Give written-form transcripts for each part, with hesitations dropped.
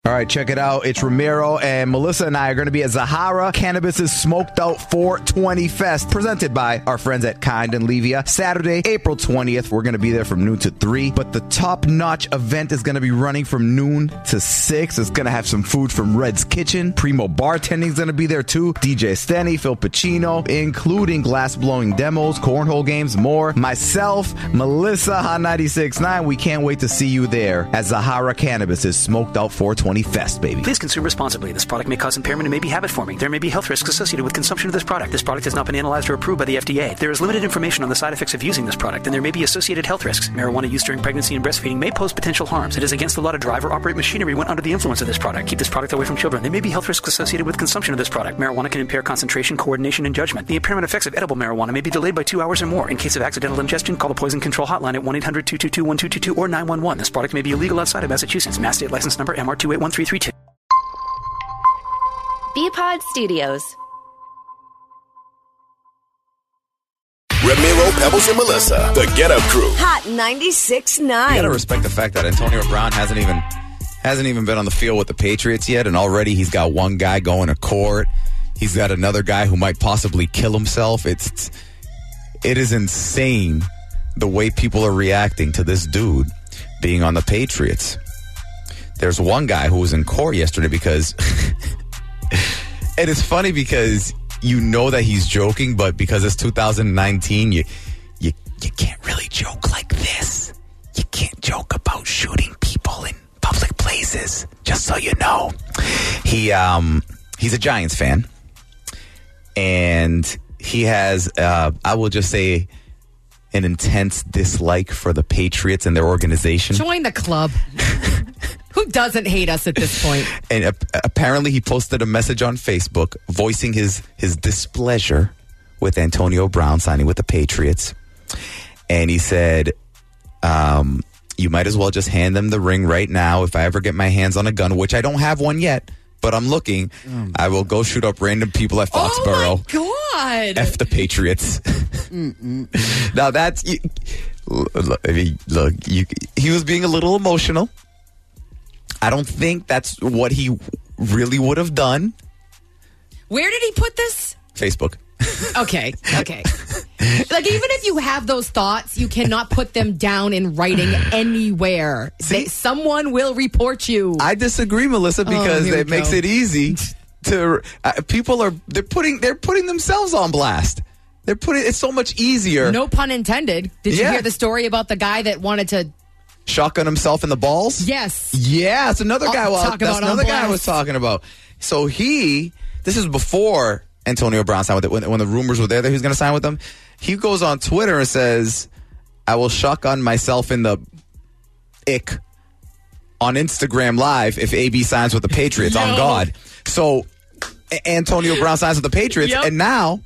All right, check it out. It's Ramiro and Melissa and I are going to be at Zahara Cannabis's Smoked Out 420 Fest, presented by our friends at Kind and Levia. Saturday, April 20th. We're going to be there from noon to 3. But the top-notch event is going to be running from noon to 6. It's going to have some food from Red's Kitchen. Primo Bartending is going to be there, too. DJ Stenny, Phil Pacino, including glass-blowing demos, cornhole games, more. Myself, Melissa, Hot 96.9. We can't wait to see you there at Zahara Cannabis's Smoked Out 420 Fest, baby. Please consume responsibly. This product may cause impairment and may be habit-forming. There may be health risks associated with consumption of this product. This product has not been analyzed or approved by the FDA. There is limited information on the side effects of using this product, and there may be associated health risks. Marijuana use during pregnancy and breastfeeding may pose potential harms. It is against the law to drive or operate machinery when under the influence of this product. Keep this product away from children. There may be health risks associated with consumption of this product. Marijuana can impair concentration, coordination, and judgment. The impairment effects of edible marijuana may be delayed by 2 hours or more. In case of accidental ingestion, call the Poison Control Hotline at 1-800-222-1222 or 911. This product may be illegal outside of Massachusetts. Mass State License Number MR281332. BPod Studios. Ramiro, Pebbles, and Melissa, the Get Up Crew. Hot 96.9. You gotta respect the fact that Antonio Brown hasn't even been on the field with the Patriots yet, and already he's got one guy going to court. He's got another guy who might possibly kill himself. It is insane the way people are reacting to this dude being on the Patriots. There's one guy who was in court yesterday because and it's funny because you know that he's joking, but because it's 2019, you can't really joke like this. You can't joke about shooting people in public places, just so you know. He's a Giants fan, and he has, I will just say, an intense dislike for the Patriots and their organization. Join the club. Who doesn't hate us at this point? And apparently he posted a message on Facebook voicing his displeasure with Antonio Brown signing with the Patriots. And he said, you might as well just hand them the ring right now. If I ever get my hands on a gun, which I don't have one yet, but I'm looking, I will go shoot up random people at Foxborough. Oh, my God. F the Patriots. Now, that's... Look, he was being a little emotional. I don't think that's what he really would have done. Where did he put this? Facebook. Okay. Like, even if you have those thoughts, you cannot put them down in writing anywhere. Someone will report you. I disagree, Melissa, because it makes it easy to they're putting themselves on blast. It's so much easier. No pun intended. Did you hear the story about the guy that wanted to shotgun himself in the balls? Yes. Yeah, it's another guy. That's another guy I was talking about. So this is before Antonio Brown signed with it, when the rumors were there that he was going to sign with them. He goes on Twitter and says, I will shotgun myself in the ick on Instagram Live if AB signs with the Patriots. On God. So Antonio Brown signs with the Patriots, and now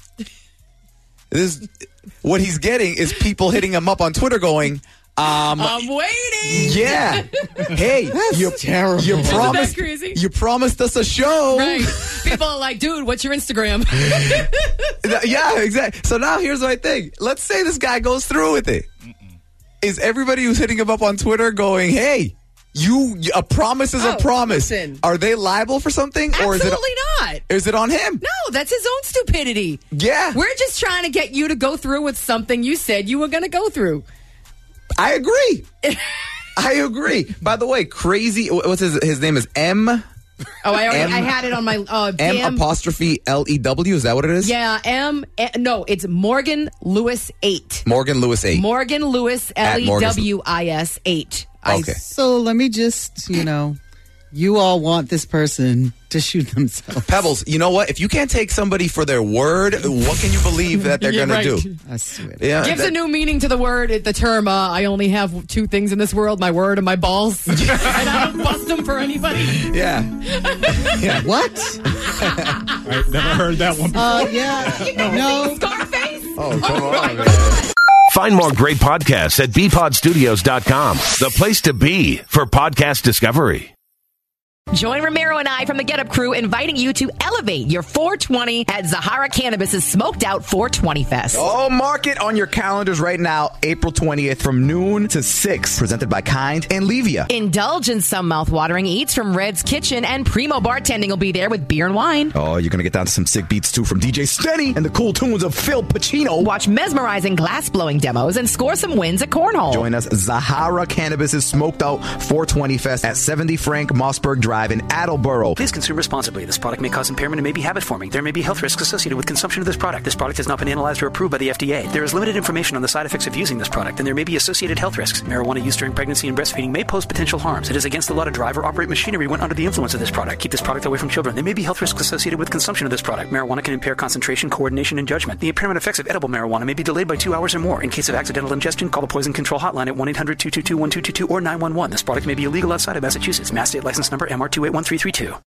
what he's getting is people hitting him up on Twitter going, I'm waiting. Yeah. Hey, you're terrible. You promised us a show. Right. People are like, dude, what's your Instagram? Yeah, exactly. So now here's my thing. Let's say this guy goes through with it. Is everybody who's hitting him up on Twitter going, hey, a promise is a promise. Listen. Are they liable for something? Absolutely not. Is it on him? No, that's his own stupidity. Yeah. We're just trying to get you to go through with something you said you were going to go through. I agree. By the way, crazy. What's his name is M. Oh, I had it on my M apostrophe Lew. Is that what it is? Yeah, no, it's Morgan Lewis 8. Morgan Lewis 8. Morgan Lewis LEWIS 8. Okay. So let me just, you all want this person to shoot themselves. Pebbles, you know what? If you can't take somebody for their word, what can you believe that they're going to do? I swear. Yeah, gives a new meaning to the word, the term, I only have two things in this world, my word and my balls. And I don't bust them for anybody. Yeah. What? I've never heard that one before. Yeah. No. Scarface? Oh, come on, man. Find more great podcasts at bpodstudios.com, the place to be for podcast discovery. Join Ramiro and I from the Get Up Crew, inviting you to elevate your 420 at Zahara Cannabis's Smoked Out 420 Fest. Oh, mark it on your calendars right now, April 20th from noon to 6, presented by Kind and Levia. Indulge in some mouth-watering eats from Red's Kitchen, and Primo Bartending will be there with beer and wine. Oh, you're going to get down to some sick beats, too, from DJ Stenny and the cool tunes of Phil Pacino. Watch mesmerizing glass-blowing demos and score some wins at Cornhole. Join us, Zahara Cannabis's Smoked Out 420 Fest at 70 Frank Mossberg Drive in Attleboro. Please consume responsibly. This product may cause impairment and may be habit-forming. There may be health risks associated with consumption of this product. This product has not been analyzed or approved by the FDA. There is limited information on the side effects of using this product, and there may be associated health risks. Marijuana use during pregnancy and breastfeeding may pose potential harms. It is against the law to drive or operate machinery when under the influence of this product. Keep this product away from children. There may be health risks associated with consumption of this product. Marijuana can impair concentration, coordination, and judgment. The impairment effects of edible marijuana may be delayed by 2 hours or more. In case of accidental ingestion, call the Poison Control Hotline at 1-800-222-1222 or 911. This product may be illegal outside of Massachusetts. Mass State License Number MR2813332.